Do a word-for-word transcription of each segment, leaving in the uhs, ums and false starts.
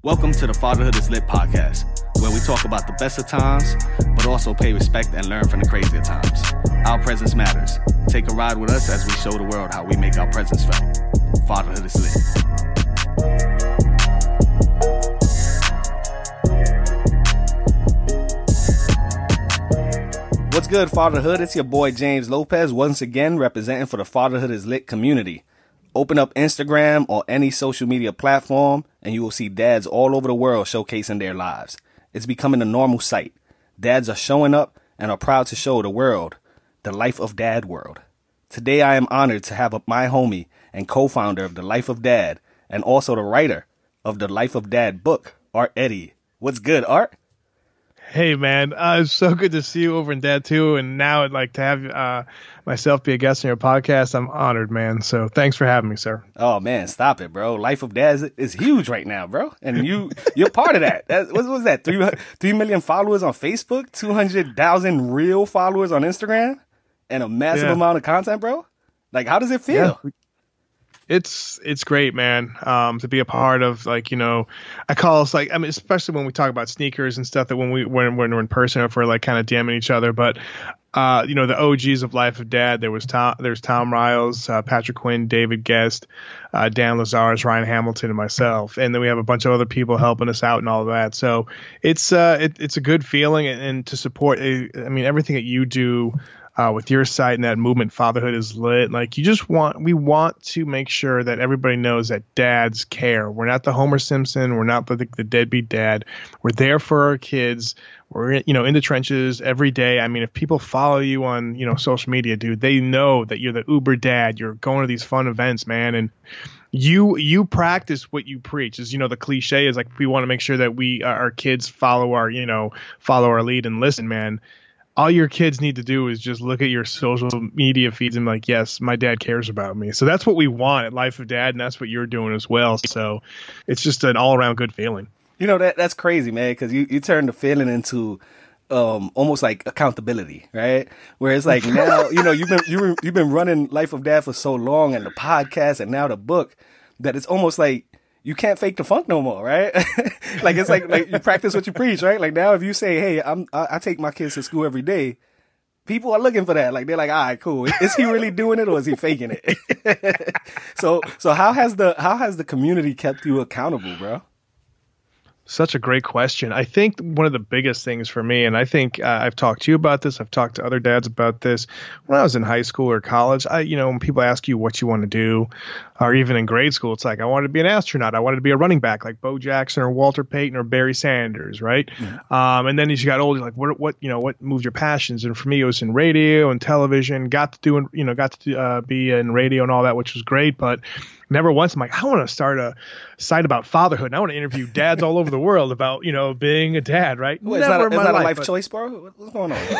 Welcome to the Fatherhood is Lit podcast, where we talk about the best of times, but also pay respect and learn from the crazier times. Our presence matters. Take a ride with us as we show the world how we make our presence felt. Fatherhood is Lit. What's good, Fatherhood? It's your boy James Lopez, once again representing for the Fatherhood is Lit community. Open up Instagram or any social media platform, and you will see dads all over the world showcasing their lives. It's becoming a normal sight. Dads are showing up and are proud to show the world the Life of Dad world. Today, I am honored to have my homie and co-founder of The Life of Dad, and also the writer of the Life of Dad book, Art Eddy. What's good, Art? Hey, man. Uh, it's so good to see you over in Dad too. And now I'd like to have uh, myself be a guest on your podcast. I'm honored, man. So thanks for having me, sir. Oh, man. Stop it, bro. Life of Dad is, is huge right now, bro. And you, you're part of that. that what was that? Three, three million followers on Facebook, two hundred thousand real followers on Instagram, and a massive yeah. amount of content, bro? Like, how does it feel? Yeah. It's it's great, man, um, to be a part of, like, you know, I call us, like, I mean, especially when we talk about sneakers and stuff, that when, we, when, when we're in person, if we're, like, kind of DMing each other. But, uh, you know, the O Gs of Life of Dad, there was Tom, there's Tom Riles, uh, Patrick Quinn, David Guest, uh, Dan Lazarus, Ryan Hamilton, and myself. And then we have a bunch of other people helping us out and all of that. So it's, uh, it, it's a good feeling, and, and to support, a, I mean, everything that you do Uh, with your site and that movement, Fatherhood is Lit. Like, you just want, we want to make sure that everybody knows that dads care. We're not the Homer Simpson. We're not the, the deadbeat dad. We're there for our kids. We're, you know, in the trenches every day. I mean, if people follow you on, you know, social media, dude, they know that you're the Uber dad. You're going to these fun events, man. And you, you practice what you preach. Is, you know, the cliche is like, we want to make sure that we, our kids follow our, you know, follow our lead and listen, man. All your kids need to do is just look at your social media feeds and be like, yes, my dad cares about me. So that's what we want at Life of Dad, and that's what you're doing as well. So it's just an all-around good feeling. You know, that that's crazy, man, because you, you turn the feeling into um, almost like accountability, right? Where it's like now, you know, you've been you, you've been running Life of Dad for so long, and the podcast and now the book, that it's almost like you can't fake the funk no more, right? Like, it's like, like you practice what you preach, right? Like, now if you say, hey, I'm, I, I take my kids to school every day, people are looking for that. Like, they're like, all right, cool. Is he really doing it, or is he faking it? so, so how has the, how has the community kept you accountable, bro? Such a great question. I think one of the biggest things for me, and I think uh, I've talked to you about this, I've talked to other dads about this. When I was in high school or college, I, you know, when people ask you what you want to do, or even in grade school, it's like, I wanted to be an astronaut. I wanted to be a running back like Bo Jackson or Walter Payton or Barry Sanders, right? Mm-hmm. Um, and then as you got older, like, what, what, you know, what moved your passions? And for me, it was in radio and television. Got to do, you know, got to uh, be in radio and all that, which was great, but never once I'm like, I want to start a site about fatherhood, and I want to interview dads all over the world about, you know, being a dad, right? Well, it's never not, a, it's not life, a life but... choice, bro. What's going on?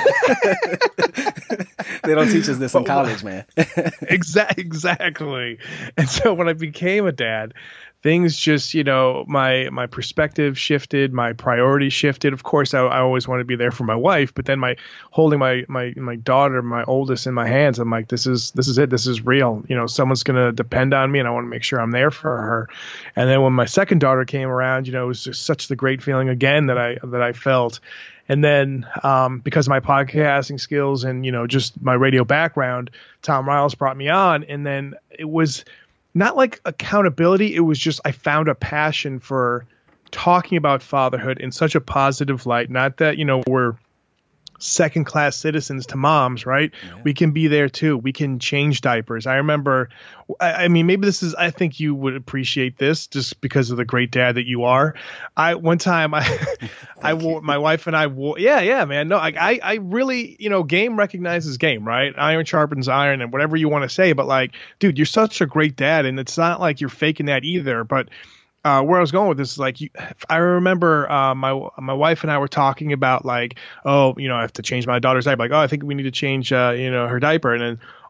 They don't teach us this in college, man. Exactly, exactly. And so when I became a dad, things just, you know, my my perspective shifted, my priorities shifted. Of course, I, I always want to be there for my wife, but then my holding my my my daughter, my oldest, in my hands, I'm like, this is this is it. This is real. You know, someone's gonna depend on me, and I want to make sure I'm there for her. And then when my second daughter came around, you know, it was just such the great feeling again that I that I felt. And then um, because of my podcasting skills and, you know, just my radio background, Tom Riles brought me on, and then it was not like accountability. It was just, I found a passion for talking about fatherhood in such a positive light. Not that, you know, we're second class citizens to moms, right? Yeah. We can be there too. We can change diapers. I remember, I, I mean, maybe this is, I think you would appreciate this just because of the great dad that you are. I, one time I, I wore, my wife and I wore, yeah, yeah, man. No, I, I, I really, you know, game recognizes game, right? Iron sharpens iron and whatever you want to say, but like, dude, you're such a great dad, and it's not like you're faking that either, but Uh, where I was going with this is like, you, I remember uh, my my wife and I were talking about like, oh, you know, I have to change my daughter's diaper. Like, oh, I think we need to change, uh, you know, her diaper. And then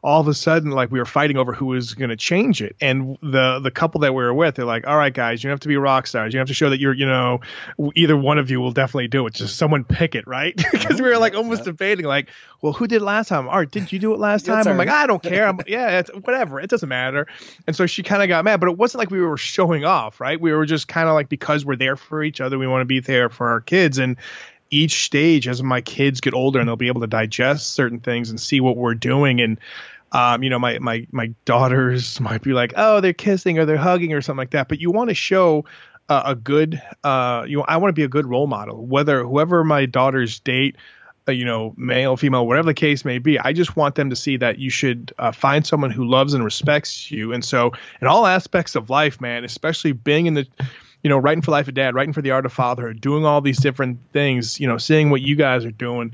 all of a sudden, like we were fighting over who was going to change it. And the the couple that we were with, they're like, all right, guys, you don't have to be rock stars. You have to show that you're, you know, either one of you will definitely do it. Just someone pick it, right? Because we were like almost debating, like, well, who did it last time? Art, didn't you do it last time? I'm like, I don't care. I'm, yeah, it's, whatever. It doesn't matter. And so she kind of got mad, but it wasn't like we were showing off, right? We were just kind of like, because we're there for each other, we want to be there for our kids. And each stage, as my kids get older and they'll be able to digest certain things and see what we're doing, and um, you know, my my my daughters might be like, oh, they're kissing or they're hugging or something like that. But you want to show uh, a good, uh, you know, I want to be a good role model. Whether whoever my daughters date, uh, you know, male, female, whatever the case may be, I just want them to see that you should uh, find someone who loves and respects you. And so, in all aspects of life, man, especially being in the you know, writing for Life of Dad, writing for The Art of Fatherhood, doing all these different things, you know, seeing what you guys are doing.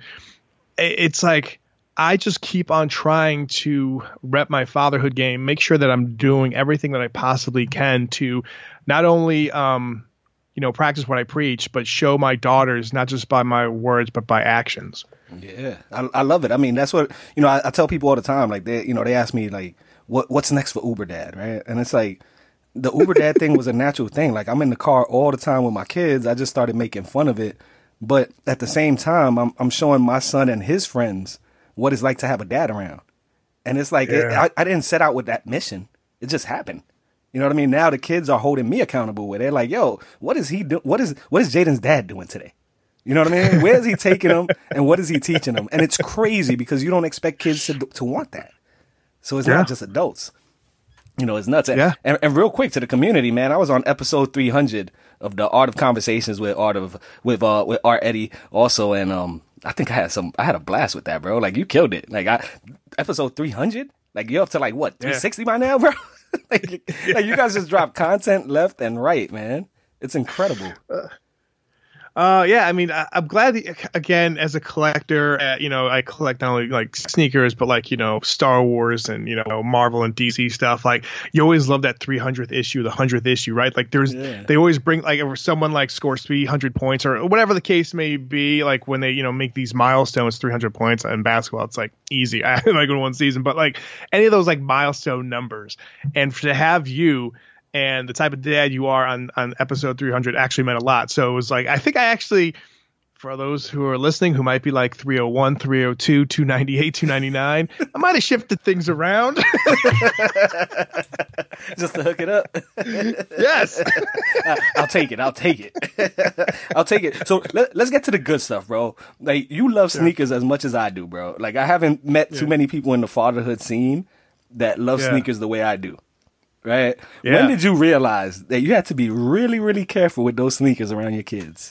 It's like, I just keep on trying to rep my fatherhood game, make sure that I'm doing everything that I possibly can to not only, um, you know, practice what I preach, but show my daughters, not just by my words, but by actions. Yeah, I, I love it. I mean, that's what, you know, I, I tell people all the time, like, they, you know, they ask me, like, what what's next for Uber Dad, right? And it's like, the Uber Dad thing was a natural thing. Like, I'm in the car all the time with my kids. I just started making fun of it. But at the same time, I'm I'm showing my son and his friends what it's like to have a dad around. And it's like, yeah. it, I, I didn't set out with that mission. It just happened. You know what I mean? Now the kids are holding me accountable with it. They're like, yo, what is he doing? What is, what is Jaden's dad doing today? You know what I mean? Where is he taking them and what is he teaching them? And it's crazy because you don't expect kids to, to want that. So it's yeah. not just adults. You know, it's nuts. Yeah. And, and real quick to the community, man, I was on episode three hundred of the Art of Conversations with Art of, with, uh, with Art Eddie also. And, um, I think I had some, I had a blast with that, bro. Like, you killed it. Like, I, episode three hundred, like, you're up to like what, three sixty yeah. by now, bro? like, yeah. like, you guys just drop content left and right, man. It's incredible. Uh. Uh, yeah, I mean, I, I'm glad, that, again, as a collector, uh, you know, I collect not only like sneakers, but like, you know, Star Wars and, you know, Marvel and D C stuff. Like, you always love that three hundredth issue, the one hundredth issue, right? Like, there's, yeah. they always bring, like, if someone like scores three hundred points or whatever the case may be, like when they, you know, make these milestones, three hundred points in basketball, it's like easy, like in one season, but like any of those like milestone numbers, and to have you and the type of dad you are on, on episode three hundred actually meant a lot. So it was like, I think I actually, for those who are listening, who might be like three oh one, three oh two, two ninety-eight, two ninety-nine, I might have shifted things around. Just to hook it up. Yes. I, I'll take it. I'll take it. I'll take it. So let, let's get to the good stuff, bro. Like, you love sneakers yeah. as much as I do, bro. Like, I haven't met yeah. too many people in the fatherhood scene that love yeah. sneakers the way I do. Right? Yeah. When did you realize that you had to be really, really careful with those sneakers around your kids?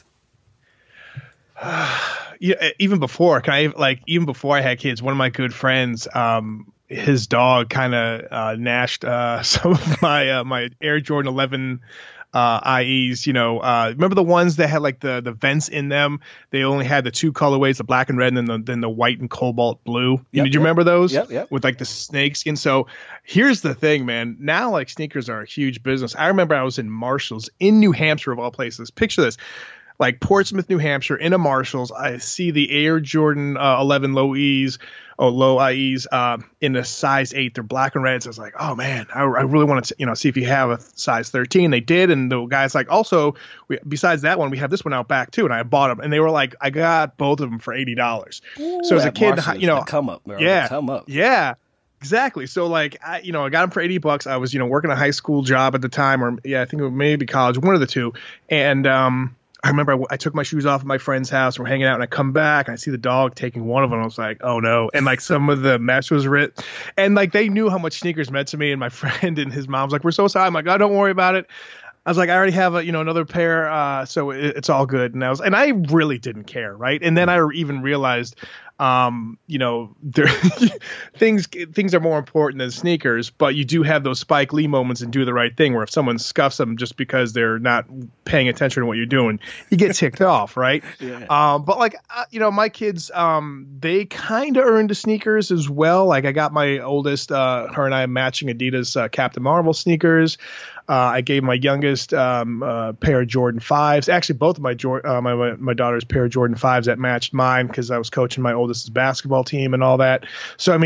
Yeah, even before, can I like even before I had kids, one of my good friends, um, his dog kind of uh, gnashed uh, some of my uh, my Air Jordan eleven uh, I Es. You know, uh, remember the ones that had like the the vents in them? They only had the two colorways, the black and red, and then the then the white and cobalt blue. Yep, Did you yep. remember those? Yep, yep. With like the snake skin. So here's the thing, man. Now like sneakers are a huge business. I remember I was in Marshalls in New Hampshire of all places. Picture this. Like Portsmouth, New Hampshire, in a Marshalls, I see the Air Jordan uh, eleven low E's, or low I Es uh, in a size eight. They're black and red. So I was like, oh man, I, I really want to, you know, see if you have a size thirteen. They did, and the guy's like, also, we, besides that one, we have this one out back too. And I bought them, and they were like, I got both of them for eighty dollars. So as a kid, Marshalls, you know, come up, bro. yeah, come up, yeah. Exactly. So like, I, you know, I got them for eighty bucks. I was, you know, working a high school job at the time, or yeah, I think it was maybe college, one of the two. And, um, I remember I, I took my shoes off at my friend's house. We're hanging out, and I come back, and I see the dog taking one of them. I was like, oh no. And like some of the mesh was ripped, and like they knew how much sneakers meant to me. And my friend and his mom's like, we're so sorry. I'm like, oh, don't worry about it. I was like, I already have a, you know, another pair. Uh, so it, it's all good. And I was, and I really didn't care. Right. And then I even realized, um, you know, there things, things are more important than sneakers, but you do have those Spike Lee moments and Do the Right Thing, where if someone scuffs them just because they're not paying attention to what you're doing, you get ticked off. Right. Yeah. Um, but like, uh, you know, my kids, um, they kind of earned the sneakers as well. Like I got my oldest, uh, her and I matching Adidas, uh, Captain Marvel sneakers. Uh, I gave my youngest um, uh, pair of Jordan fives. Actually, both of my uh, my my daughter's pair of Jordan fives that matched mine because I was coaching my oldest's basketball team and all that. So I mean,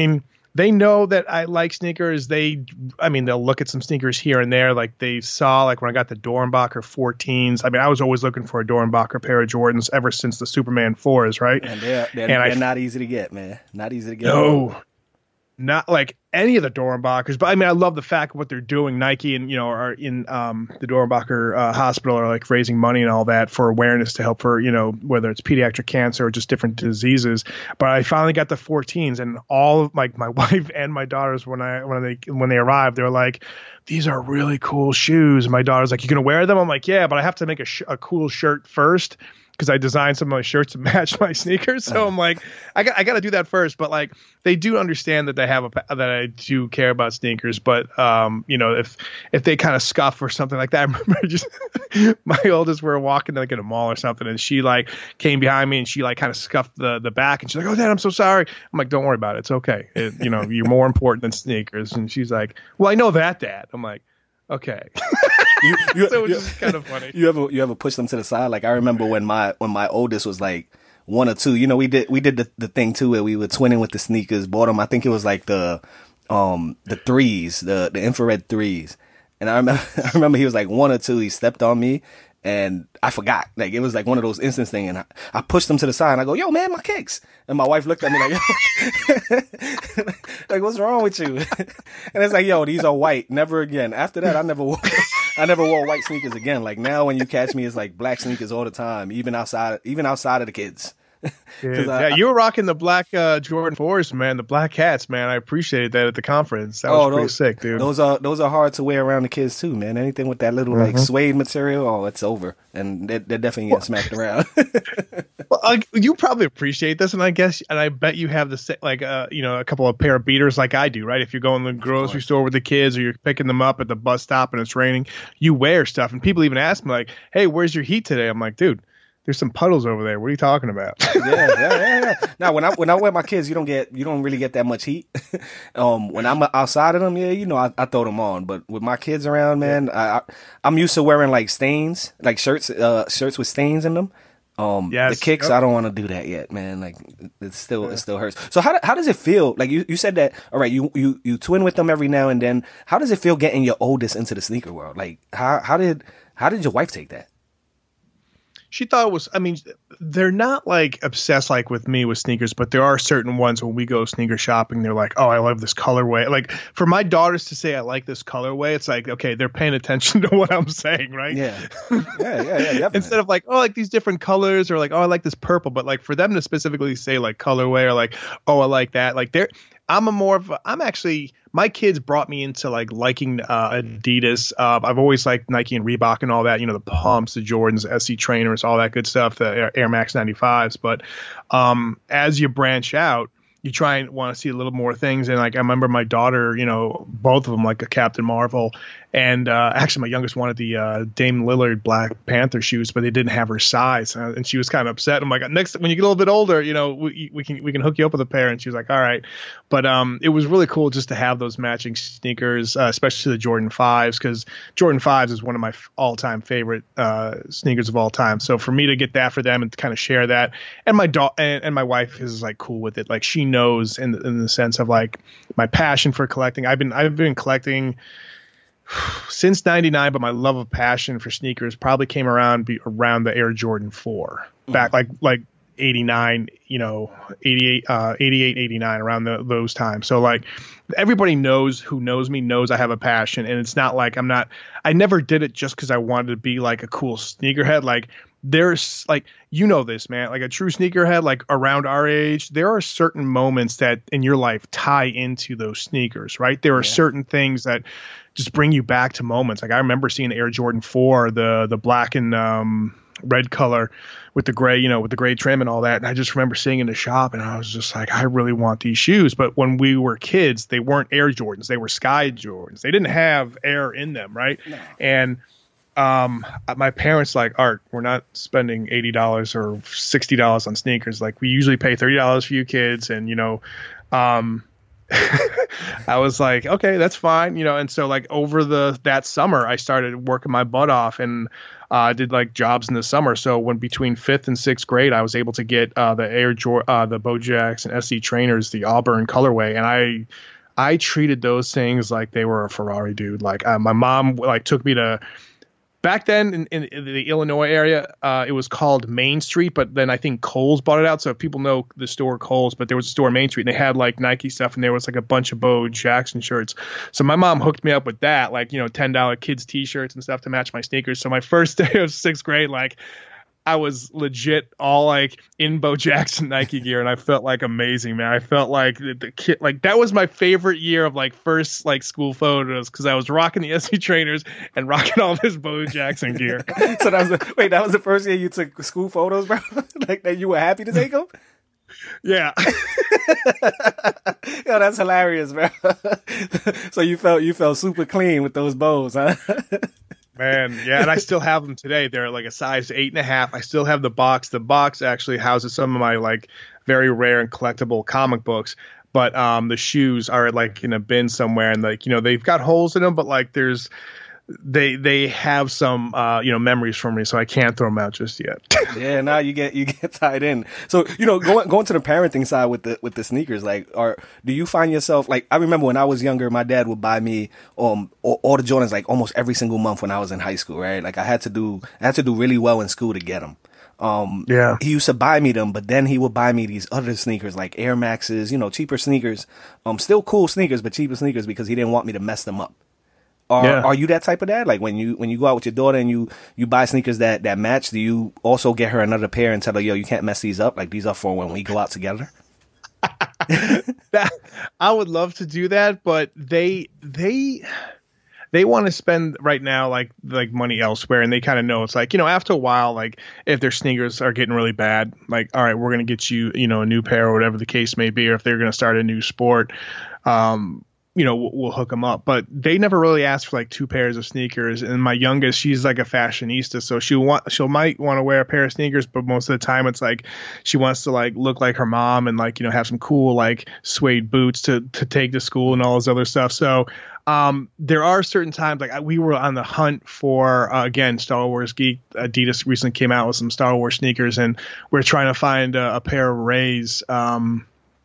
they know that I like sneakers. They, I mean, they'll look at some sneakers here and there. Like they saw, like when I got the Dornbacher fourteens. I mean, I was always looking for a Dornbacher pair of Jordans ever since the Superman fours, right? And they're they're, and they're I, not easy to get, man. Not easy to get. No, not like any of the Dornbachers. But I mean, I love the fact of what they're doing. Nike and, you know, are in um, the Dornbacher uh, hospital are like raising money and all that for awareness to help for, you know, whether it's pediatric cancer or just different diseases. But I finally got the fourteens, and all of my, my wife and my daughters, when I, when they, when they arrived, they were like, these are really cool shoes. And my daughter's like, you gonna wear them? I'm like, yeah, but I have to make a, sh- a cool shirt first, because I designed some of my shirts to match my sneakers. So I'm like, I got I got to do that first. But like, they do understand that they have a that I do care about sneakers. But um, you know, if if they kind of scuff or something like that, I remember just my oldest, we were walking like in a mall or something, and she like came behind me and she like kind of scuffed the the back, and she's like, "Oh, Dad, I'm so sorry." I'm like, "Don't worry about it. It's okay. It, you know, you're more important than sneakers." And she's like, "Well, I know that, Dad." I'm like, "Okay." You, you, so it's you, just kind of funny. You ever you ever push them to the side? Like I remember when my when my oldest was like one or two. You know, we did we did the, the thing too where we were twinning with the sneakers. Bought them. I think it was like the um the threes, the the infrared threes. And I remember I remember he was like one or two. He stepped on me. And I forgot. Like, it was like one of those instance things. And I, I pushed him to the side and I go, "Yo, man, my kicks." And my wife looked at me like, yo, like, what's wrong with you? And it's like, yo, these are white. Never again. After that, I never wore, I never wore white sneakers again. Like now when you catch me, it's like black sneakers all the time, even outside, even outside of the kids. Yeah, I, yeah, you were rocking the black uh, Jordan fours, man. The black hats, man. I appreciated that at the conference. That was oh, pretty those, sick, dude. Those are those are hard to wear around the kids too, man. Anything with that little mm-hmm. like suede material, oh, it's over, and they're, they're definitely getting smacked around. Well, I, you probably appreciate this, and I guess, and I bet you have the like, uh, you know, a couple of pair of beaters like I do, right? If you're going to the grocery store with the kids, or you're picking them up at the bus stop and it's raining, you wear stuff, and people even ask me like, "Hey, where's your heat today?" I'm like, "Dude, there's some puddles over there. What are you talking about?" yeah, yeah, yeah, yeah. Now, when I when I wear my kids, you don't get you don't really get that much heat. um, when I'm outside of them, yeah, you know, I, I throw them on. But with my kids around, man, yeah. I, I I'm used to wearing like stains, like shirts, uh, shirts with stains in them. Um, yes. The kicks, yep. I don't want to do that yet, man. Like it still yeah. it still hurts. So how how does it feel? Like you, you said that. All right, you, you you twin with them every now and then. How does it feel getting your oldest into the sneaker world? Like how how did how did your wife take that? She thought it was, I mean, they're not like obsessed like with me with sneakers, but there are certain ones when we go sneaker shopping, they're like, "Oh, I love this colorway." Like for my daughters to say, "I like this colorway," it's like, okay, they're paying attention to what I'm saying, right? Yeah. Yeah, yeah, yeah, definitely. Instead of like, "Oh, I like these different colors," or like, "Oh, I like this purple," but like for them to specifically say like colorway or like, "Oh, I like that," like they're, I'm a more of a, I'm actually, my kids brought me into like liking uh, Adidas. Uh, I've always liked Nike and Reebok and all that, you know, the pumps, the Jordans, S C trainers, all that good stuff, the Air, Air Max ninety-fives. But um, as you branch out, you try and want to see a little more things. And like, I remember my daughter, you know, both of them like a Captain Marvel. And uh, actually, my youngest wanted the uh, Dame Lillard Black Panther shoes, but they didn't have her size, uh, and she was kind of upset. I'm like, next when you get a little bit older, you know, we, we can we can hook you up with a pair. And she was like, all right. But um, it was really cool just to have those matching sneakers, uh, especially the Jordan fives, because Jordan fives is one of my all time favorite uh, sneakers of all time. So for me to get that for them and to kind of share that, and my da- and, and my wife is like cool with it. Like she knows in the, in the sense of like my passion for collecting. I've been I've been collecting since ninety-nine, but my love of passion for sneakers probably came around be, around the Air Jordan four, back like like eighty-nine, you know, eighty-eight, uh, eighty-eight, eighty-nine, around the, those times. So like everybody knows who knows me knows I have a passion, and it's not like I'm not. I never did it just because I wanted to be like a cool sneakerhead. Like there's like, you know this, man, like a true sneakerhead, like around our age, there are certain moments that in your life tie into those sneakers, right? There are yeah. certain things that just bring you back to moments. Like I remember seeing the Air Jordan four, the the black and um, red color with the gray, you know, with the gray trim and all that. And I just remember seeing in the shop, and I was just like, I really want these shoes. But when we were kids, they weren't Air Jordans; they were Sky Jordans. They didn't have air in them, right? No. And um, my parents like, Art, we're not spending eighty dollars or sixty dollars on sneakers. Like we usually pay thirty dollars for you kids, and you know, um. I was like, okay, that's fine, you know. And so like over the that summer, I started working my butt off and uh, did like jobs in the summer. So when between fifth and sixth grade, I was able to get uh, the Air Jor- uh, the Bo Jackson S C trainers, the Auburn colorway, and I I treated those things like they were a Ferrari, dude. Like uh, my mom like took me to. Back then in, in, in the Illinois area, uh, it was called Main Street, but then I think Kohl's bought it out. So if people know the store Kohl's, but there was a store Main Street and they had like Nike stuff and there was like a bunch of Bo Jackson shirts. So my mom hooked me up with that, like, you know, ten dollars kids t-shirts and stuff to match my sneakers. So my first day of sixth grade, like I was legit all like in Bo Jackson Nike gear, and I felt like amazing, man. I felt like the, the kid, like that was my favorite year of like first like school photos because I was rocking the S C trainers and rocking all this Bo Jackson gear. So that was the, wait, that was the first year you took school photos, bro? Like that you were happy to take them? Yeah. Yo, that's hilarious, bro. So you felt you felt super clean with those bows, huh? Man, yeah, and I still have them today. They're like a size eight and a half. I still have the box. The box actually houses some of my like very rare and collectible comic books. But um, the shoes are like in a bin somewhere, and like you know they've got holes in them, but like there's they they have some uh, you know memories for me, so I can't throw them out just yet. Yeah, now you get you get tied in. So you know, going going to the parenting side with the with the sneakers, like, are do you find yourself like? I remember when I was younger, my dad would buy me um all, all the Jordans like almost every single month when I was in high school, right? Like I had to do I had to do really well in school to get them. Um, yeah. He used to buy me them, but then he would buy me these other sneakers like Air Maxes, you know, cheaper sneakers, um, still cool sneakers, but cheaper sneakers because he didn't want me to mess them up. Are, yeah. are you that type of dad? Like when you when you go out with your daughter and you, you buy sneakers that, that match, do you also get her another pair and tell her, yo, you can't mess these up? Like these are for when we go out together? That, I would love to do that, but they they they want to spend right now like like money elsewhere, and they kind of know it's like, you know, after a while, like if their sneakers are getting really bad, like, all right, we're gonna get you, you know, a new pair or whatever the case may be, or if they're gonna start a new sport, um, you know, we'll, we'll hook them up. But they never really asked for like two pairs of sneakers. And my youngest, she's like a fashionista, so she want she might want to wear a pair of sneakers, but most of the time it's like she wants to like look like her mom and like, you know, have some cool like suede boots to to take to school and all this other stuff. So um, there are certain times like I, we were on the hunt for uh, again Star Wars geek. Adidas recently came out with some Star Wars sneakers, and we're trying to find a, a pair of Rays. Um,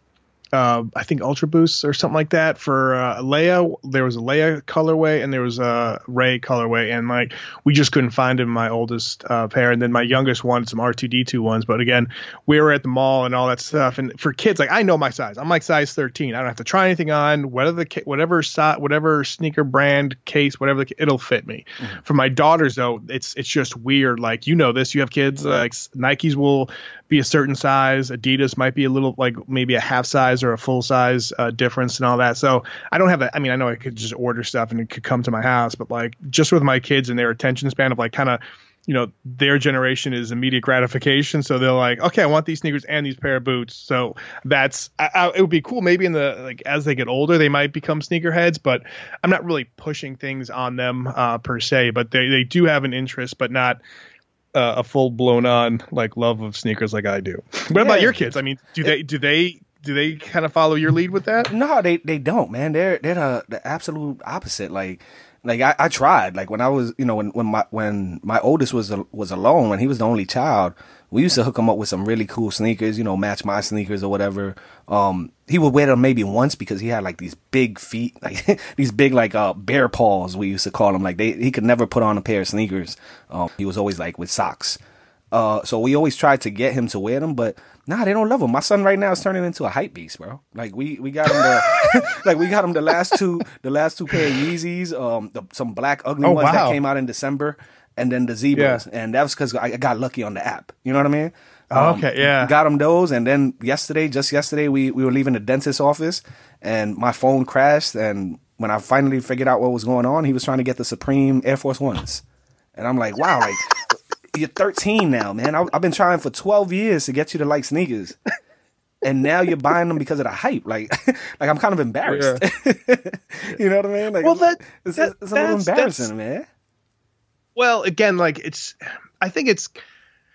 Uh, I think Ultra Boosts or something like that for uh, Leia. There was a Leia colorway and there was a Rey colorway, and like we just couldn't find them. My oldest uh, pair, and then my youngest wanted some R two D two ones. But again, we were at the mall and all that stuff. And for kids, like I know my size. I'm like size thirteen. I don't have to try anything on. Whatever the whatever size, whatever sneaker brand case, whatever the, it'll fit me. Mm-hmm. For my daughters though, it's it's just weird. Like you know this. You have kids. Like Nikes will be a certain size. Adidas might be a little like maybe a half size or a full size uh, difference and all that. So I don't have a, I mean, I know I could just order stuff and it could come to my house, but like just with my kids and their attention span of like kind of, you know, their generation is immediate gratification. So they're like, okay, I want these sneakers and these pair of boots. So that's, I, I, it would be cool. Maybe in the, like, as they get older, they might become sneakerheads, but I'm not really pushing things on them uh, per se, but they, they do have an interest, but not uh, a full blown on like love of sneakers like I do. What yeah. about your kids? I mean, do they, do they, do they kind of follow your lead with that? No, they they don't, man. They're they're the, the absolute opposite. Like like I, I tried. Like when I was, you know, when when my when my oldest was was alone, when he was the only child, we used to hook him up with some really cool sneakers, you know, match my sneakers or whatever. Um, he would wear them maybe once because he had like these big feet, like these big like uh bear paws, we used to call them. Like they he could never put on a pair of sneakers. Um, he was always like with socks. Uh, so we always tried to get him to wear them, but nah, they don't love him. My son right now is turning into a hype beast, bro. Like we, we got him the, like we got him the last two, the last two pair of Yeezys, um, the, some black ugly oh, ones wow. that came out in December, and then the Zebras, yeah. and that was because I got lucky on the app. You know what I mean? Um, okay, yeah. Got him those, and then yesterday, just yesterday, we we were leaving the dentist's office, and my phone crashed, and when I finally figured out what was going on, he was trying to get the Supreme Air Force Ones, and I'm like, wow, like. You're thirteen now, man. I, I've been trying for twelve years to get you to like sneakers, and now you're buying them because of the hype. Like, like I'm kind of embarrassed. Yeah. You know what I mean? Like, well, that, it's, that it's a little embarrassing, man. Well, again, like it's, I think it's,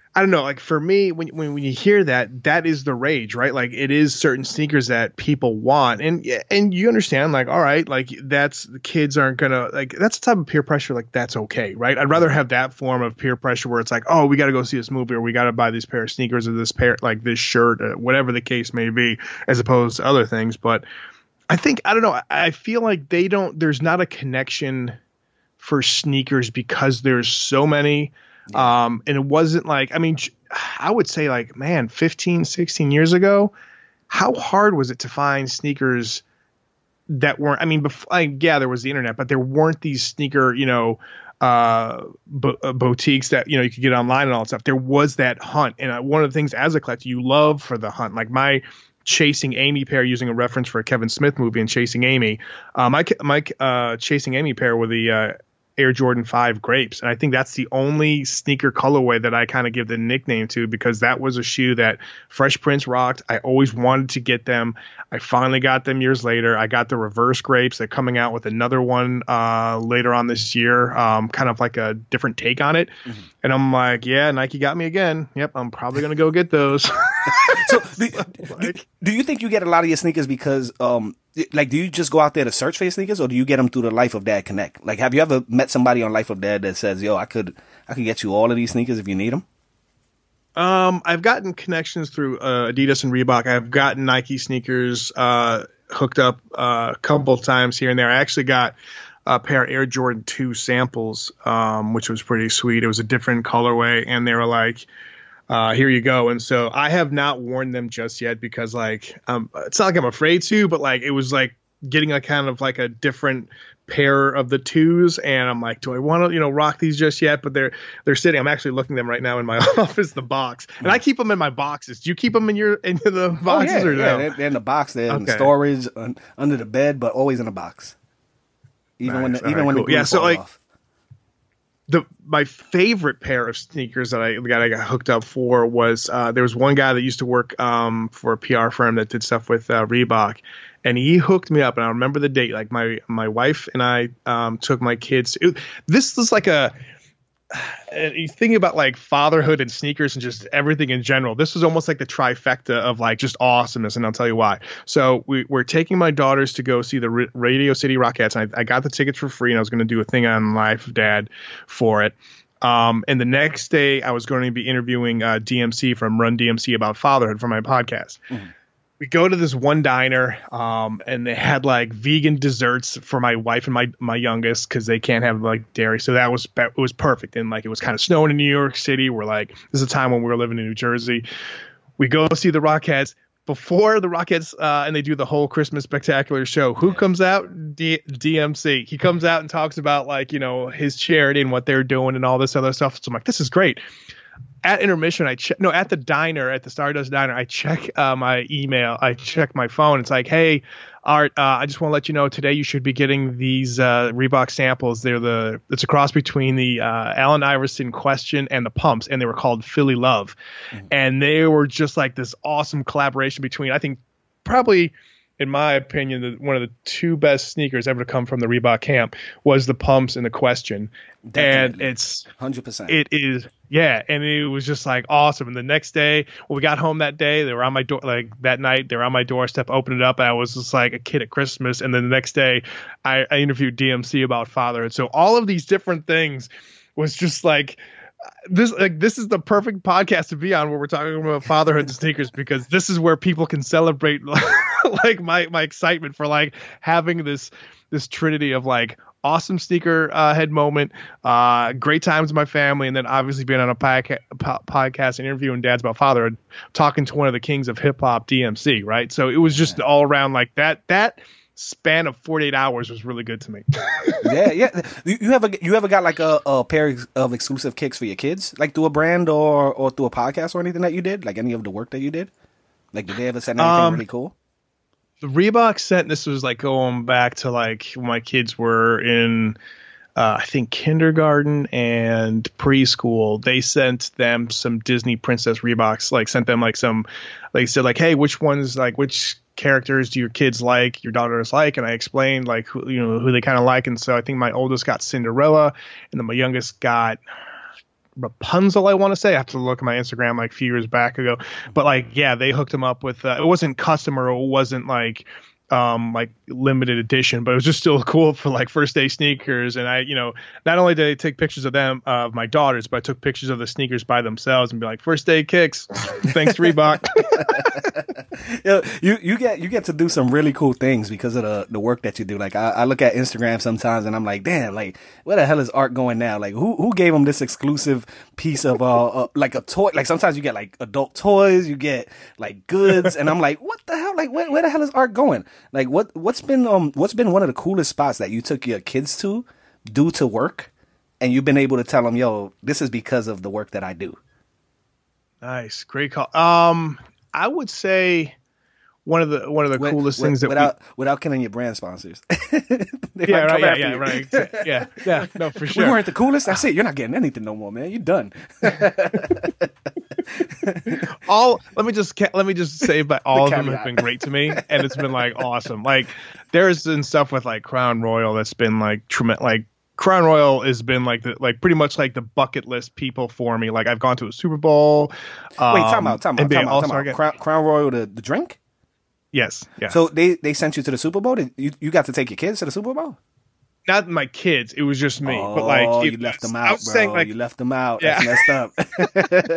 I don't know, like for me, when, when when you hear that, that is the rage, right? Like it is certain sneakers that people want, and and you understand, like, all right, like that's the kids aren't gonna like that's the type of peer pressure, like that's okay, right? I'd rather have that form of peer pressure where it's like, oh, we got to go see this movie, or we got to buy this pair of sneakers, or this pair, like this shirt, or whatever the case may be, as opposed to other things. But I think I don't know, I feel like they don't. There's not a connection for sneakers because there's so many. Yeah. Um, and it wasn't like, I mean, I would say like, man, fifteen, sixteen years ago, how hard was it to find sneakers that weren't, I mean, before, like, yeah, there was the internet, but there weren't these sneaker, you know, uh, bo- uh, boutiques that, you know, you could get online and all that stuff. There was that hunt. And uh, one of the things as a collector, you love for the hunt, like my Chasing Amy pair, using a reference for a Kevin Smith movie and Chasing Amy, uh, my, my, uh, Chasing Amy pair were the, uh, Air Jordan five Grapes. And I think that's the only sneaker colorway that I kind of give the nickname to, because that was a shoe that Fresh Prince rocked. I always wanted to get them. I finally got them years later. I got the Reverse Grapes. They're coming out with another one uh, later on this year, um, kind of like a different take on it. Mm-hmm. And I'm like, yeah, Nike got me again. Yep, I'm probably going to go get those. So do, do, do you think you get a lot of your sneakers because um, like, do you just go out there to search for your sneakers, or do you get them through the Life of Dad Connect? Like, have you ever met somebody on Life of Dad that says, yo, I could I could get you all of these sneakers if you need them? Um, I've gotten connections through uh, Adidas and Reebok. I've gotten Nike sneakers uh, hooked up uh, a couple of times here and there. I actually got a pair of Air Jordan two samples, um, which was pretty sweet. It was a different colorway, and they were like, Uh, here you go. And so I have not worn them just yet because, like, um, it's not like I'm afraid to, but like it was like getting a kind of like a different pair of the twos, and I'm like, do I want to, you know, rock these just yet? But they're they're sitting. I'm actually looking them right now in my office, the box, and I keep them in my boxes. Do you keep them in your in the boxes oh, yeah, or yeah, no? They're, they're in the box. They're okay. in storage un, under the bed, but always in a box. Even nice. when the, even right, when cool. the glue yeah, so like. Off. The my favorite pair of sneakers that I that I got hooked up for was uh, there was one guy that used to work um, for a P R firm that did stuff with uh, Reebok, and he hooked me up. And I remember the date. Like my my wife and I um, took my kids. It, this was like a you think about like fatherhood and sneakers and just everything in general. This was almost like the trifecta of like just awesomeness, and I'll tell you why. So we, we're taking my daughters to go see the R- Radio City Rockettes, and I, I got the tickets for free, and I was going to do a thing on Life of Dad for it. Um, and the next day, I was going to be interviewing uh, D M C from Run D M C about fatherhood for my podcast. Mm-hmm. We go to this one diner, um, and they had like vegan desserts for my wife and my, my youngest, cause they can't have like dairy. So that was, it was perfect. And like, it was kind of snowing in New York City. We're like, this is a time when we were living in New Jersey. We go see the Rockettes before the Rockettes, uh, and they do the whole Christmas spectacular show. Who comes out? D- DMC. He comes out and talks about like, you know, his charity and what they're doing and all this other stuff. So I'm like, this is great. At intermission, I check. No, at the diner, at the Stardust Diner, I check uh, my email. I check my phone. It's like, hey, Art, uh, I just want to let you know today you should be getting these uh, Reebok samples. They're the it's a cross between the uh, Allen Iverson Question and the Pumps, and they were called Philly Love, mm-hmm. and they were just like this awesome collaboration between, I think, probably, in my opinion, the, one of the two best sneakers ever to come from the Reebok camp was the Pumps and the Question. Definitely. And it's one hundred percent. It is. Yeah. And it was just like awesome. And the next day, when we got home that day, they were on my door, like that night, they were on my doorstep, opened it up. And I was just like a kid at Christmas. And then the next day I, I interviewed D M C about fatherhood. So all of these different things was just like, this like this is the perfect podcast to be on, where we're talking about fatherhood and sneakers, because this is where people can celebrate like my my excitement for like having this this trinity of like awesome sneaker uh, head moment, uh, great times with my family, and then obviously being on a podca- po- podcast and interviewing dads about fatherhood, talking to one of the kings of hip hop, D M C, right? So it was just all around like that that span of forty-eight hours was really good to me. yeah, yeah. You, you ever you ever got like a, a pair of exclusive kicks for your kids, like through a brand or or through a podcast or anything that you did, like any of the work that you did? Like, did they ever send anything um, really cool? The Reebok sent, this was like going back to like when my kids were in, uh, I think kindergarten and preschool. They sent them some Disney Princess Reeboks, like sent them like some, like said like, hey, which ones, like which characters do your kids like, your daughters like? And I explained like who, you know, who they kind of like. And so I think my oldest got Cinderella, and then my youngest got Rapunzel, I want to say. I have to look at my Instagram like a few years back ago. But like, yeah, they hooked him up with, uh, it wasn't custom or it wasn't like, um, like limited edition, but it was just still cool for like first day sneakers. And I, you know, not only did I take pictures of them, of my daughters, but I took pictures of the sneakers by themselves and be like, first day kicks. Thanks, Reebok. Yeah, you you get you get to do some really cool things because of the the work that you do. Like I, I look at Instagram sometimes and I'm like, damn, like where the hell is Art going now? Like who who gave him this exclusive piece of uh, uh like a toy? Like sometimes you get like adult toys, you get like goods, and I'm like, what the hell? Like where where the hell is Art going? Like what what's been um what's been one of the coolest spots that you took your kids to due to work, and you've been able to tell them, yo, this is because of the work that I do. Nice, great call. Um, I would say one of the one of the with, coolest with, things that without we, without killing your brand sponsors. yeah, right, yeah, yeah, right, yeah, yeah, no, for sure. We weren't the coolest. That's it. You're not getting anything no more, man. You're done. all let me just let me just say, but all of them have been great to me, and it's been like awesome. Like there's been stuff with like Crown Royal that's been like tremendous. Like Crown Royal has been like the like pretty much like the bucket list people for me. Like I've gone to a Super Bowl. Um, Wait, time out, time out, time out, time out. Crown, Crown Royal, the, the drink. Yes, yeah. So they, they sent you to the Super Bowl. Did you you got to take your kids to the Super Bowl? Not my kids. It was just me. Oh, but like you left them out, bro. Saying, like, you left them out. Yeah. That's messed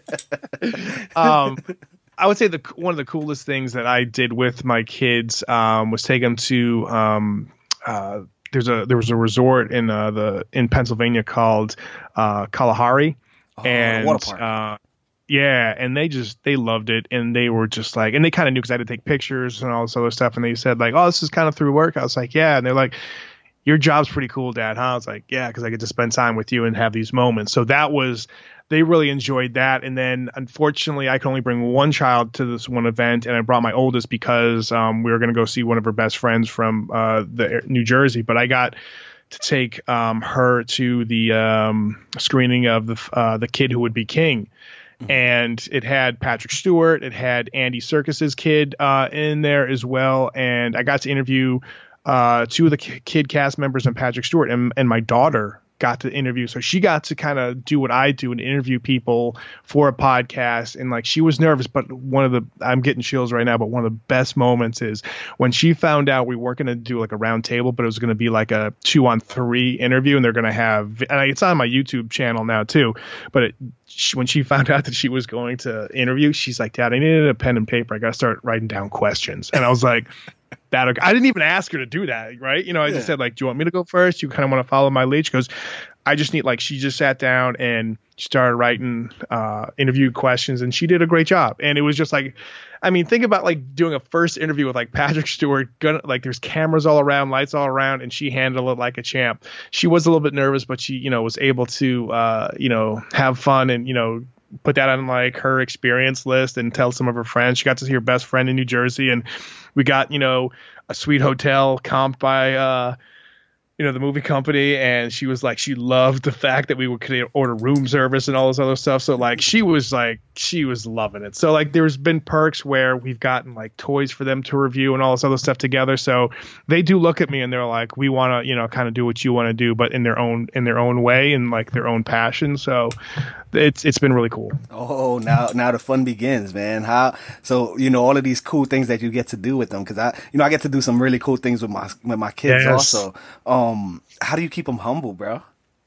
up. um, I would say the one of the coolest things that I did with my kids um, was take them to um, uh, there's a there was a resort in uh, the in Pennsylvania called uh, Kalahari, oh, and water park. Uh, yeah, and they just they loved it, and they were just like, and they kind of knew because I had to take pictures and all this other stuff, and they said like, oh, this is kind of through work. I was like, yeah, and they're like, your job's pretty cool, Dad, huh? I was like, yeah, because I get to spend time with you and have these moments. So that was, they really enjoyed that. And then unfortunately, I could only bring one child to this one event, and I brought my oldest because um, we were going to go see one of her best friends from uh, the New Jersey. But I got to take um, her to the um, screening of the uh, the Kid Who Would Be King. Mm-hmm. And it had Patrick Stewart, it had Andy Serkis's kid uh, in there as well. And I got to interview uh, two of the kid cast members and Patrick Stewart, and, and my daughter got to interview. So she got to kind of do what I do and interview people for a podcast. And like, she was nervous, but one of the, I'm getting chills right now, but one of the best moments is when she found out we weren't going to do like a round table, but it was going to be like a two on three interview. And they're going to have, and it's on my YouTube channel now too, but it, she, when she found out that she was going to interview, she's like, Dad, I needed a pen and paper. I got to start writing down questions. And I was like, that I didn't even ask her to do that, right? You know, I yeah. just said like, do you want me to go first? You kind of want to follow my lead? She goes, I just need like, she just sat down and started writing uh, interview questions, and she did a great job. And it was just like, I mean, think about like doing a first interview with like Patrick Stewart, gonna, like there's cameras all around, lights all around, and she handled it like a champ. She was a little bit nervous, but she, you know, was able to, uh, you know, have fun and, you know, put that on like her experience list and tell some of her friends. She got to see her best friend in New Jersey, and we got, you know, a sweet hotel comped by, uh, you know, the movie company. And she was like, she loved the fact that we would could order room service and all this other stuff. So like, she was like, she was loving it. So like, there's been perks where we've gotten like toys for them to review and all this other stuff together. So they do look at me and they're like, we want to, you know, kind of do what you want to do, but in their own, in their own way and like their own passion. So it's, it's been really cool. Oh, now, now the fun begins, man. How, so, you know, all of these cool things that you get to do with them. Cause I, you know, I get to do some really cool things with my, with my kids yes. also. Um, how do you keep them humble, bro?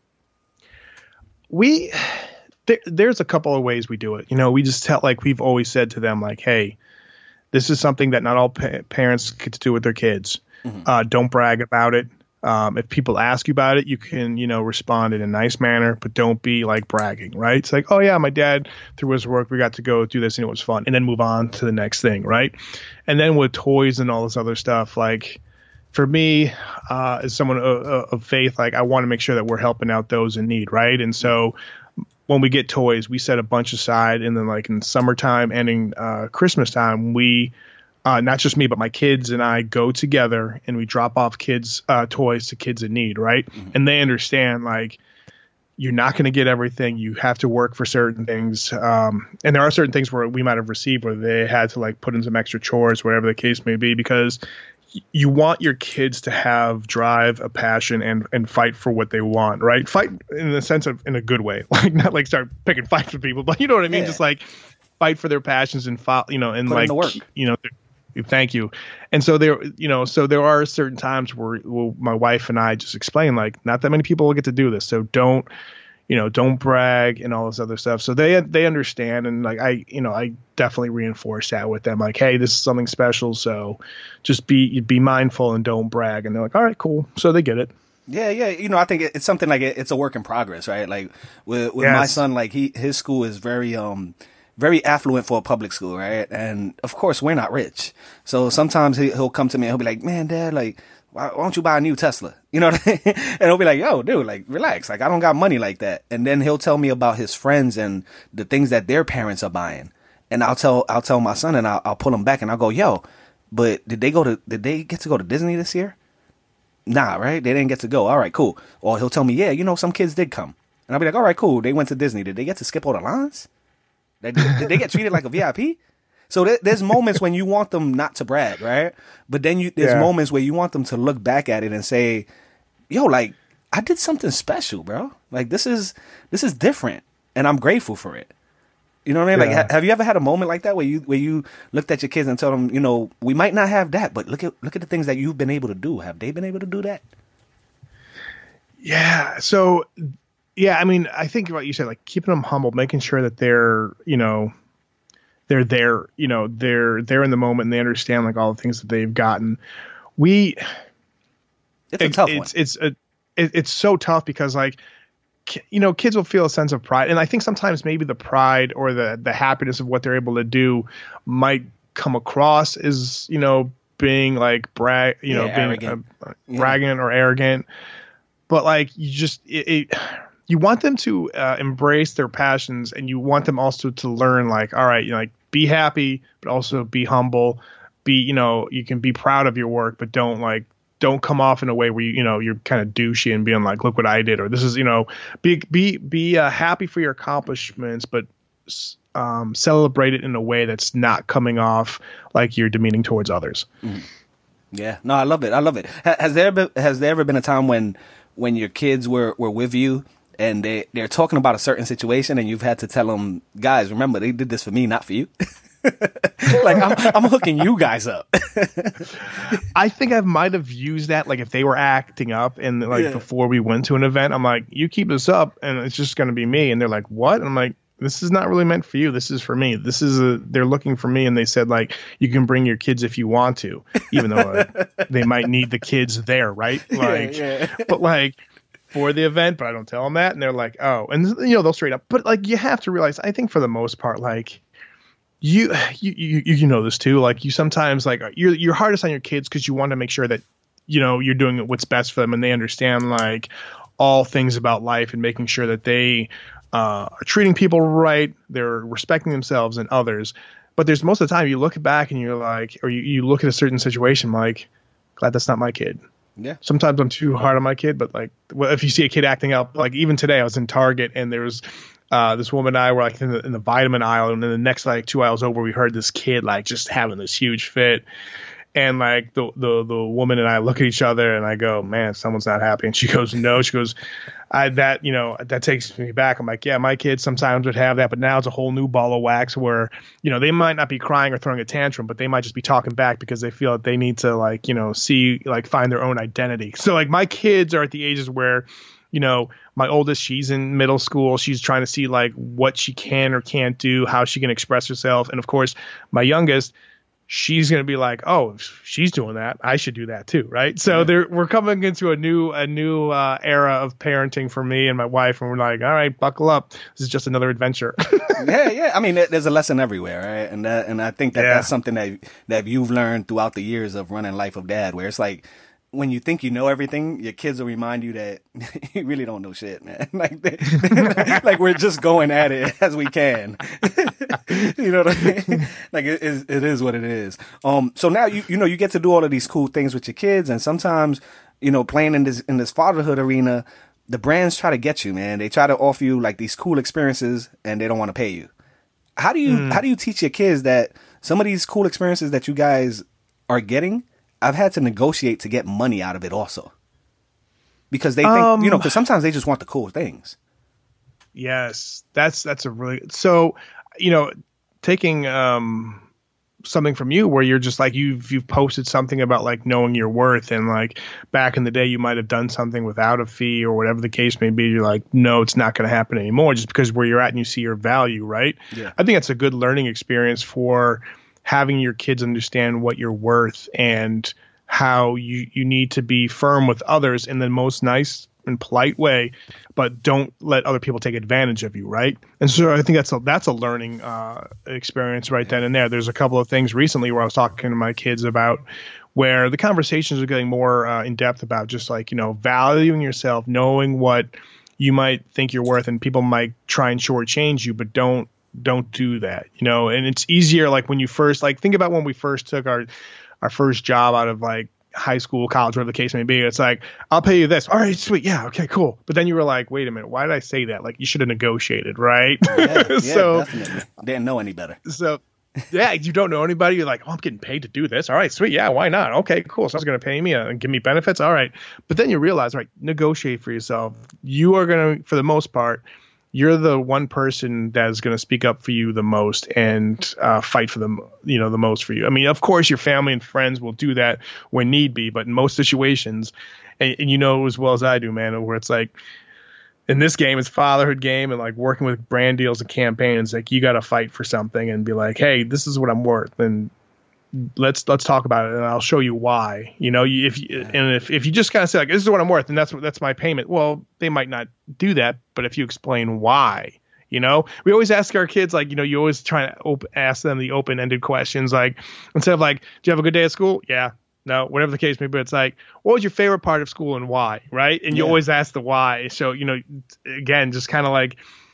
We, there, there's a couple of ways we do it. You know, we just tell, like we've always said to them, like, hey, this is something that not all pa- parents get to do with their kids. Mm-hmm. Uh, don't brag about it. Um, if people ask you about it, you can, you know, respond in a nice manner, but don't be like bragging, right? It's like, oh yeah, my dad, through his work, we got to go do this and it was fun, and then move on to the next thing, right? And then with toys and all this other stuff, like for me, uh, as someone of, of faith, like I want to make sure that we're helping out those in need, right? And so when we get toys, we set a bunch aside, and then like in summertime and in uh, Christmas time, we Uh, not just me, but my kids and I go together and we drop off kids' uh, toys to kids in need, right? Mm-hmm. And they understand, like, you're not going to get everything. You have to work for certain things. Um, and there are certain things where we might have received where they had to, like, put in some extra chores, whatever the case may be, because you want your kids to have drive, a passion, and and fight for what they want, right? Fight in the sense of in a good way, like not like start picking fights with people, but you know what I mean? Yeah. Just like fight for their passions and fo- you know, and Put in like the work. you know. Thank you. And so there, you know, so there are certain times where, where my wife and I just explain, like, not that many people will get to do this. So don't, you know, don't brag and all this other stuff. So they, they understand. And like, I, you know, I definitely reinforce that with them. Like, hey, this is something special. So just be, be mindful and don't brag. And they're like, all right, cool. So they get it. Yeah, yeah. You know, I think it's something like it, it's a work in progress, right? Like with, with Yes. my son, like he, his school is very, um, very affluent for a public school, right? And of course, we're not rich. So sometimes he, he'll come to me and he'll be like, man, Dad, like, why, why don't you buy a new Tesla? You know what I mean? And he'll be like, yo, dude, like, relax. Like, I don't got money like that. And then he'll tell me about his friends and the things that their parents are buying. And I'll tell, I'll tell my son and I'll, I'll pull him back and I'll go, yo, but did they go to, did they get to go to Disney this year? Nah, right? They didn't get to go. All right, cool. Or he'll tell me, yeah, you know, some kids did come. And I'll be like, all right, cool. They went to Disney. Did they get to skip all the lines? Did, did they get treated like a V I P? So there, there's moments when you want them not to brag, right? But then you there's Yeah. moments where you want them to look back at it and say, yo, like, I did something special, bro. Like, this is this is different, and I'm grateful for it. You know what I mean? Yeah. Like, ha- have you ever had a moment like that where you where you looked at your kids and told them, you know, we might not have that, but look at look at the things that you've been able to do. Have they been able to do that? Yeah. So, yeah, I mean, I think what you said, like keeping them humble, making sure that they're, you know, they're there, you know, they're they're in the moment and they understand like all the things that they've gotten. We, It's a it- tough it's, one. It's a, it, it's so tough because like, ki- you know, kids will feel a sense of pride, and I think sometimes maybe the pride or the the happiness of what they're able to do might come across as, you know, being like brag, you know, Yeah, being arrogant. uh, Yeah. bragging or arrogant. But like you just it, it you want them to uh, embrace their passions, and you want them also to learn like, all right, you know, like be happy, but also be humble. Be, you know, you can be proud of your work, but don't like don't come off in a way where you you know you're kind of douchey and being like, look what I did, or this is, you know, be be be uh, happy for your accomplishments, but um, celebrate it in a way that's not coming off like you're demeaning towards others. Yeah, no, I love it. I love it. Ha- Has there been, has there ever been a time when when your kids were, were with you and they they're talking about a certain situation and you've had to tell them, guys, remember they did this for me, not for you? Like I'm I'm hooking you guys up. I think I might have used that like if they were acting up and like Yeah. before we went to an event, I'm like, you keep this up and it's just going to be me. And they're like, what? And I'm like, this is not really meant for you. This is for me. This is a, they're looking for me. And they said like, you can bring your kids if you want to, even though uh, they might need the kids there. Right. Like, yeah. but like for the event, but I don't tell them that. And they're like, oh, and you know, they'll straight up, but like, you have to realize, I think for the most part, like, You, you you you know this too. Like you sometimes like you're you're hardest on your kids because you want to make sure that you know you're doing what's best for them and they understand like all things about life and making sure that they uh, are treating people right, they're respecting themselves and others. But there's most of the time you look back and you're like, or you, you look at a certain situation like, glad that's not my kid. Yeah. Sometimes I'm too hard on my kid, but like, well, if you see a kid acting up, like even today I was in Target and there was uh, this woman and I were like in the, in the vitamin aisle, and then the next like two aisles over, we heard this kid like just having this huge fit. And like the, the, the woman and I look at each other and I go, man, someone's not happy. And she goes, no, she goes, I, that, you know, that takes me back. I'm like, yeah, my kids sometimes would have that, but now it's a whole new ball of wax where, you know, they might not be crying or throwing a tantrum, but they might just be talking back because they feel that they need to like, you know, see, like find their own identity. So like my kids are at the ages where, you know, my oldest, she's in middle school. She's trying to see like what she can or can't do, how she can express herself. And of course, my youngest, she's going to be like, oh, if she's doing that, I should do that too. Right. So Yeah. there, we're coming into a new, a new uh, era of parenting for me and my wife. And we're like, all right, buckle up. This is just another adventure. Yeah, yeah. I mean, there- there's a lesson everywhere, right? And that, and I think that Yeah. that's something that that you've learned throughout the years of running Life of Dad, where it's like when you think you know everything, your kids will remind you that you really don't know shit, man. Like, they, like we're just going at it as we can. You know what I mean? Like it is, it is what it is. Um, so now you you know you get to do all of these cool things with your kids, and sometimes you know playing in this in this fatherhood arena, the brands try to get you, man. They try to offer you like these cool experiences, and they don't want to pay you. How do you how do you teach your kids that some of these cool experiences that you guys are getting I've had to negotiate to get money out of it also. Because they think, Um, you know, because sometimes they just want the cool things. Yes, that's that's a really so you know taking um something from you where you're just like you've you've posted something about like knowing your worth, and like back in the day you might have done something without a fee or whatever the case may be. You're like, no, it's not going to happen anymore, just because where you're at and you see your value, right? Yeah. I think that's a good learning experience for having your kids understand what you're worth and how you you need to be firm with others in the most nice and polite way, but don't let other people take advantage of you, right? And so I think that's a that's a learning uh, experience right then and there. There's a couple of things recently where I was talking to my kids about where the conversations are getting more uh, in depth about just like, you know, valuing yourself, knowing what you might think you're worth, and people might try and shortchange you, but don't don't do that, you know. And it's easier like when you first like think about when we first took our our first job out of like high school, college, whatever the case may be. It's like, I'll pay you this. All right, sweet. Yeah. Okay, cool. But then you were like, wait a minute, why did I say that? Like, you should have negotiated, right? Yeah, yeah, so, definitely. Didn't know any better. So, yeah, you don't know anybody. You're like, oh, I'm getting paid to do this. All right, sweet. Yeah, why not? Okay, cool. Someone's going to pay me and give me benefits. All right. But then you realize, right, negotiate for yourself. You are going to, for the most part, you're the one person that is going to speak up for you the most and uh, fight for them, you know, the most for you. I mean, of course, your family and friends will do that when need be, but in most situations, and, and you know as well as I do, man, where it's like in this game, it's fatherhood game and like working with brand deals and campaigns, like you got to fight for something and be like, hey, this is what I'm worth, and let's let's talk about it, and I'll show you why. You know, if you, and if if you just kind of say like, this is what I'm worth, and that's what that's my payment. Well, they might not do that, but if you explain why, you know, we always ask our kids like, you know, you always try to op- ask them the open-ended questions, like instead of like, do you have a good day at school? Yeah, no, whatever the case may be. It's like, what was your favorite part of school and why? Right? And you Yeah. always ask the why. So you know, again, just kind of like.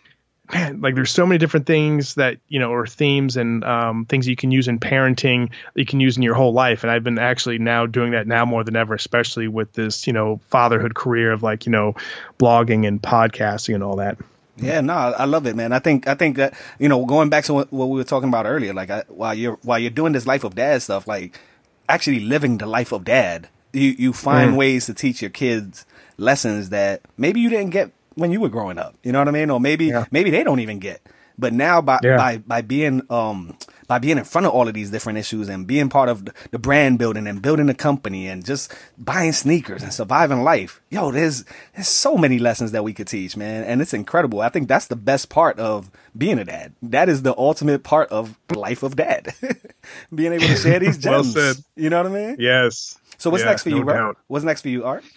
Man, like there's so many different things that, you know, or themes and um, things you can use in parenting that you can use in your whole life. And I've been actually now doing that now more than ever, especially with this, you know, fatherhood career of like, you know, blogging and podcasting and all that. Yeah, no, I love it, man. I think I think that, you know, going back to what, what we were talking about earlier, like I, while you're while you're doing this life of dad stuff, like actually living the life of dad, you you find Mm. ways to teach your kids lessons that maybe you didn't get when you were growing up, you know what I mean? Or maybe Yeah. maybe they don't even get. But now by Yeah. by by being um by being in front of all of these different issues and being part of the, the brand building and building a company and just buying sneakers and surviving life, yo, there's there's so many lessons that we could teach, man, and it's incredible. I think that's the best part of being a dad. That is the ultimate part of life of dad, being able to share these Well gems. said. You know what I mean? Yes. So what's Yeah, next for you, no bro? doubt. What's next for you, Art?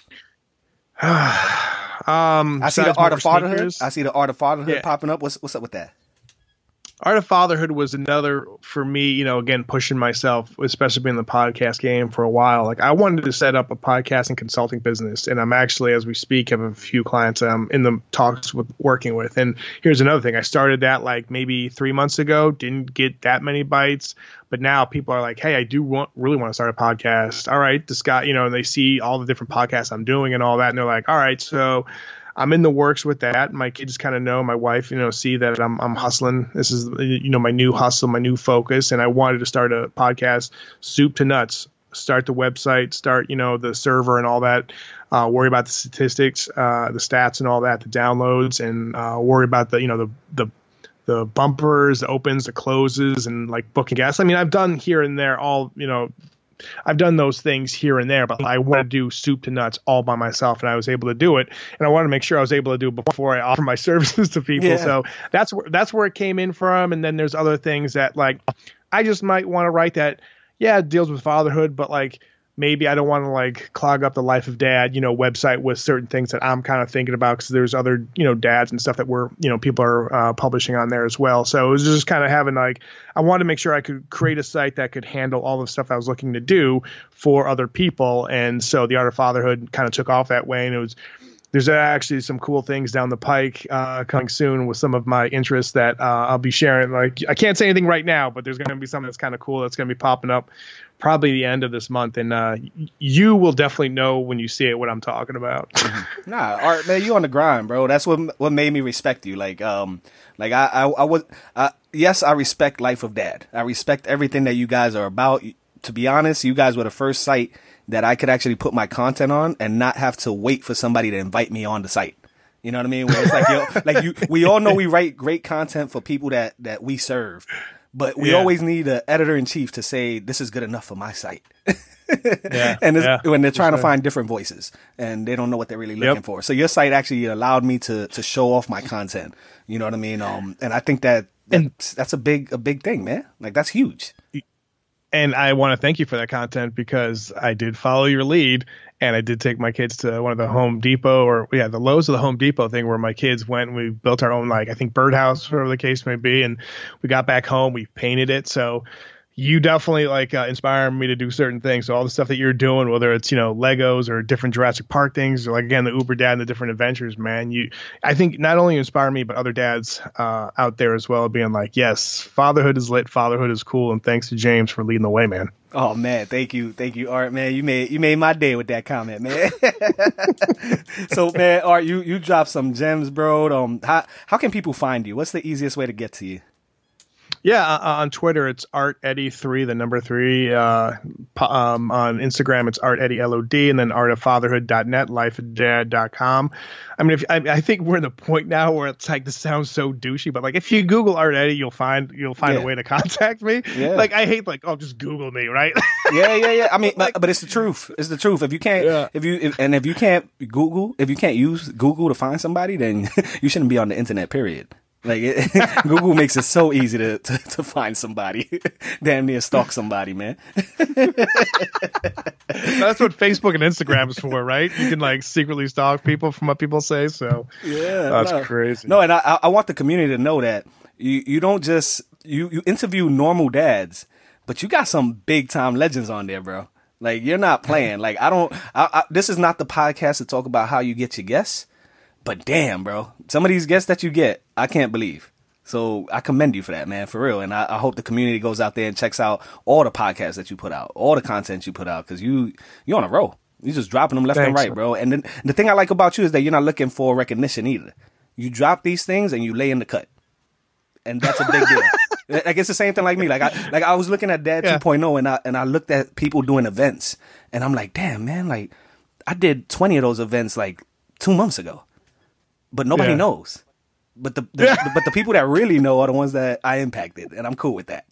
um, I see the besides art more of fatherhood. sneakers- I see the art of fatherhood Yeah. popping up. What's what's up with that? Art of Fatherhood was another for me, you know, again, pushing myself, especially being in the podcast game for a while. Like I wanted to set up a podcasting consulting business, and I'm actually, as we speak, have a few clients I'm in the talks with working with. And here's another thing. I started that like maybe three months ago, didn't get that many bites, but now people are like, hey, I do want, really want to start a podcast. All right, this guy, you know, and they see all the different podcasts I'm doing and all that. And they're like, all right, so I'm in the works with that. My kids kind of know, my wife, you know, see that I'm I'm hustling. This is, you know, my new hustle, my new focus. And I wanted to start a podcast, soup to nuts, start the website, start, you know, the server and all that, uh, worry about the statistics, uh, the stats and all that, the downloads, and uh, worry about the, you know, the, the, the bumpers, the opens, the closes, and like booking guests. I mean, I've done here and there all, you know, I've done those things here and there, but I want to do soup to nuts all by myself, and I was able to do it. And I wanted to make sure I was able to do it before I offer my services to people. Yeah. So that's where that's where it came in from. And then there's other things that like I just might want to write that, yeah, it deals with fatherhood, but like maybe I don't want to like clog up the Life of Dad, you know, website with certain things that I'm kind of thinking about, because there's other, you know, dads and stuff that we're, you know, people are uh, publishing on there as well. So it was just kind of having like, I wanted to make sure I could create a site that could handle all the stuff I was looking to do for other people. And so the Art of Fatherhood kind of took off that way. And it was, there's actually some cool things down the pike uh, coming soon with some of my interests that uh, I'll be sharing. Like, I can't say anything right now, but there's going to be something that's kind of cool that's going to be popping up probably the end of this month. And uh, you will definitely know when you see it what I'm talking about. Nah, Art, man, you on the grind, bro. That's what what made me respect you. Like, um, like I, I, I was, uh, yes, I respect Life of Dad. I respect everything that you guys are about. to be honest, you guys were the first site that I could actually put my content on and not have to wait for somebody to invite me on the site. You know what I mean? Where it's like, yo, like you, we all know we write great content for people that, that we serve, but we yeah. always need an editor in chief to say, this is good enough for my site. yeah, and yeah, when they're trying sure. to find different voices and they don't know what they're really looking yep. for. So your site actually allowed me to, to show off my content. You know what I mean? Um, and I think that that's, that's a big, a big thing, man. Like that's huge. And I want to thank you for that content because I did follow your lead and I did take my kids to one of the Home Depot or yeah, the Lowe's of the Home Depot thing where my kids went and we built our own, like I think birdhouse, whatever the case may be. And we got back home, we painted it. So you definitely like uh, inspire me to do certain things. So all the stuff that you're doing, whether it's, you know, Legos or different Jurassic Park things, or like again, the Uber Dad and the different adventures, man, you, I think not only inspire me, but other dads uh, out there as well, being like, yes, fatherhood is lit. Fatherhood is cool. And thanks to James for leading the way, man. Oh man, thank you, thank you, Art. Man, you made you made my day with that comment, man. So, man, Art, you you dropped some gems, bro. Um, how how can people find you? What's the easiest way to get to you? Yeah, uh, on Twitter it's Art Eddie three, the number three. Uh, um, on Instagram it's Art Eddie L O D, and then art of fatherhood dot net, life of dad dot com. I mean, if I, I think we're in the point now where it's like this sounds so douchey, but like if you Google Art Eddie, you'll find you'll find yeah. a way to contact me. Yeah. Like I hate like oh just Google me, right? yeah, yeah, yeah. I mean, like, but it's the truth. It's the truth. If you can't, yeah. if you if, and if you can't Google, if you can't use Google to find somebody, then you shouldn't be on the internet. Period. Like it, Google makes it so easy to, to, to find somebody, damn near stalk somebody, man. That's what Facebook and Instagram is for, right? You can like secretly stalk people from what people say. So yeah, that's no. crazy. No, and I, I want the community to know that you, you don't just you, you interview normal dads, but you got some big time legends on there, bro. Like you're not playing. Like I don't. I, I, this is not the podcast to talk about how you get your guests. But damn, bro, some of these guests that you get, I can't believe. So I commend you for that, man, for real. And I, I hope the community goes out there and checks out all the podcasts that you put out, all the content you put out, because you, you're on a roll. You're just dropping them left Thanks. and right, bro. And then, the thing I like about you is that you're not looking for recognition either. You drop these things and you lay in the cut. And that's a big deal. Like it's the same thing like me. Like I, like I was looking at Dad yeah. two point oh and I, and I looked at people doing events and I'm like, damn, man, like I did twenty of those events like two months ago. But nobody yeah. knows. But the, the, the but the people that really know are the ones that I impacted, and I'm cool with that.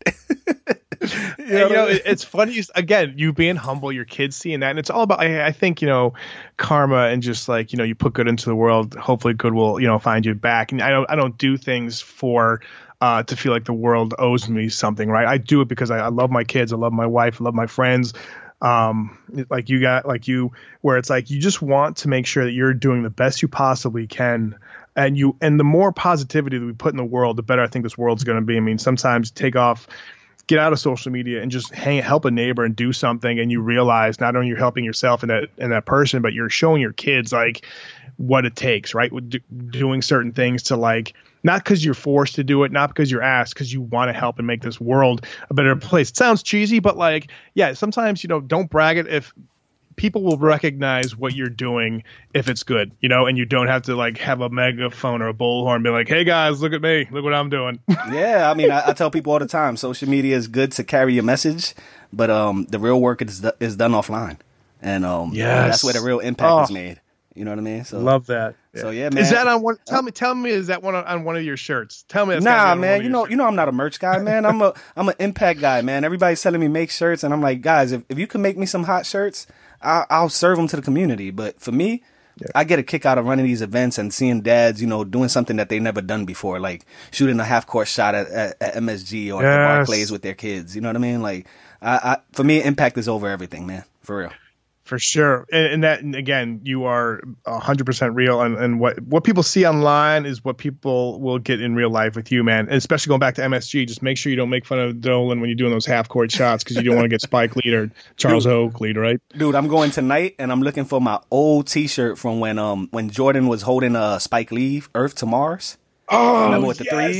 you know, you know it, it's funny again, you being humble, your kids seeing that, and it's all about. I, I think you know, karma and just like you know, you put good into the world. Hopefully, good will you know find you back. And I don't I don't do things for. Uh, to feel like the world owes me something, right? I do it because I, I love my kids, I love my wife, I love my friends. Um, like you got, like you, where it's like you just want to make sure that you're doing the best you possibly can, and you, and the more positivity that we put in the world, the better I think this world's going to be. I mean, sometimes take off, get out of social media and just hang, help a neighbor and do something, and you realize not only you're helping yourself and that and that person, but you're showing your kids like what it takes, right? With do, doing certain things to like. Not because you're forced to do it, not because you're asked, because you want to help and make this world a better place. It sounds cheesy, but like, yeah, sometimes, you know, don't brag it if people will recognize what you're doing if it's good, you know, and you don't have to like have a megaphone or a bullhorn and be like, hey guys, look at me, look what I'm doing. Yeah, I mean, I, I tell people all the time, social media is good to carry your message, but um, the real work is, is done offline. And um, yes. that's where the real impact oh. is made. You know what I mean? So love that. Yeah. So yeah, man. Is that on one? Tell me, tell me, is that one on, on one of your shirts? Tell me. That's nah, man. You know, shirts. you know, I'm not a merch guy, man. I'm a, I'm an impact guy, man. Everybody's telling me make shirts, and I'm like, guys, if, if you can make me some hot shirts, I'll, I'll serve them to the community. But for me, yeah. I get a kick out of running these events and seeing dads, you know, doing something that they never done before, like shooting a half court shot at, at, at M S G or yes. at the Barclays with their kids. You know what I mean? Like, I, I, for me, impact is over everything, man. For real. For sure. And, and that, and again, you are one hundred percent real. And, and what, what people see online is what people will get in real life with you, man. And especially going back to M S G, just make sure you don't make fun of Dolan when you're doing those half-court shots because you don't want to get Spike Lee or Charles dude, Oakley, right? Dude, I'm going tonight, and I'm looking for my old T-shirt from when um when Jordan was holding uh, Spike Lee, Earth to Mars. Oh, Remember with the yes. threes?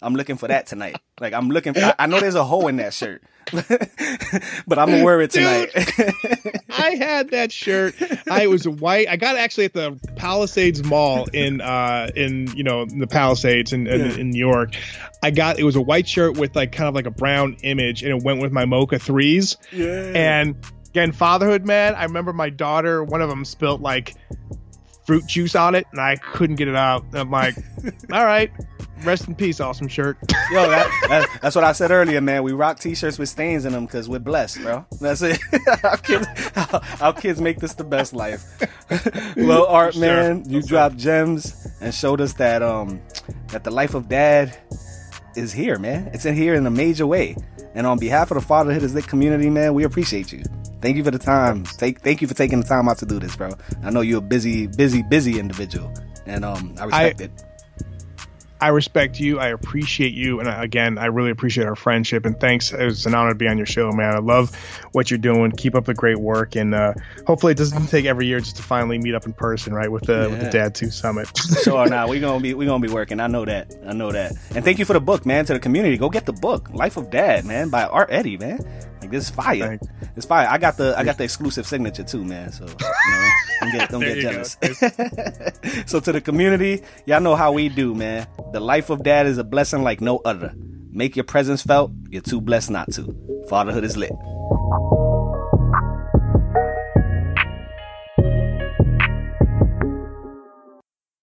I'm looking for that tonight. Like I'm looking. For, I, I know there's a hole in that shirt, but I'm gonna wear it tonight. Dude, I had that shirt. I was white. I got it actually at the Palisades Mall in uh in you know the Palisades in, in, Yeah. in New York. I got it was a white shirt with like kind of like a brown image, and it went with my Mocha threes. Yeah. And again, fatherhood, man. I remember my daughter. One of them spilt like fruit juice on it, and I couldn't get it out. I'm like, all right, rest in peace, awesome shirt. Yo, that, that, that's what I said earlier, man. We rock t-shirts with stains in them because we're blessed, bro. That's it. our, kids, our, our kids make this the best life. Well, Art, For sure. man, you For dropped gems and showed us that um that the life of dad is here, man. It's in here in a major way. And on behalf of the Fatherhood is Lit community, man, we appreciate you. Thank you for the time. Take, thank you for taking the time out to do this, bro. I know you're a busy, busy, busy individual, and um, I respect I, it. I respect you. I appreciate you. And again, I really appreciate our friendship. And thanks. It was an honor to be on your show, man. I love what you're doing. Keep up the great work. And uh, hopefully it doesn't take every year just to finally meet up in person, right? With the Yeah. with the Dad two Summit. Sure, now we're gonna be we're gonna be working. I know that. I know that. And thank you for the book, man. To the community, go get the book, Life of Dad, man, by Art Eddie, man. Like this is fire. Thanks. It's fire. I got the I got the exclusive signature too, man. So you know, don't get don't There get you jealous. So to the community, y'all know how we do, man. The life of dad is a blessing like no other. Make your presence felt. You're too blessed not to. Fatherhood is lit.